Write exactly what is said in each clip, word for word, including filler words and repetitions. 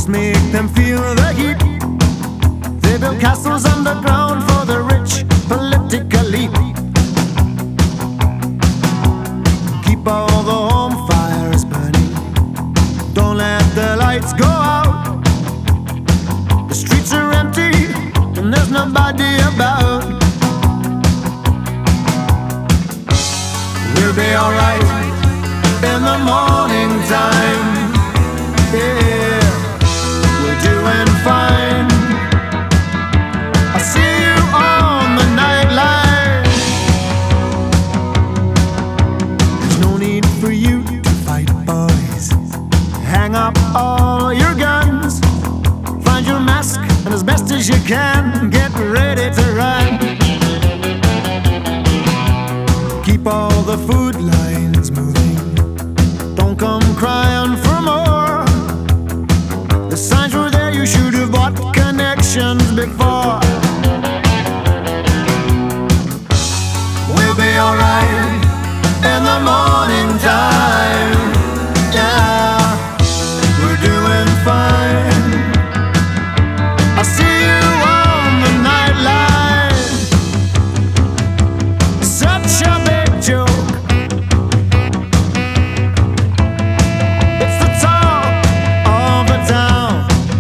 must make them feel the heat. They build castles underground for the rich political elite. Keep all the home fires burning, don't let the lights go out. The streets are empty and there's nobody about. We'll be alright in the morning time. Yeah, we're doing fine. I'll see you on the nightline. There's no need for you to fight, boys. Hang up all your guns, find your mask, and as best as you can, get ready to run. Keep all the food lines moving, don't come crying for more. The signs were there, you should have bought connections before. We'll be alright in the morning time. Yeah, we're doing fine. I'll see you on the nightline. Such a big joke, it's the talk of the town.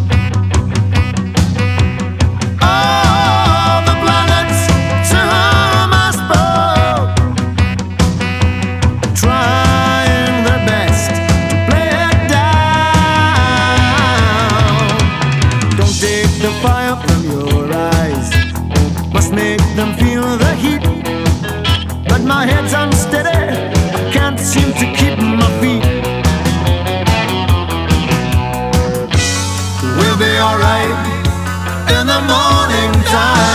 All the planets to whom I spoke, trying their best to play it down. Don't take the fire from your eyes, must make them feel the heat. But my head's unsteady, I can't seem to keep my feet. We'll be alright in the morning time.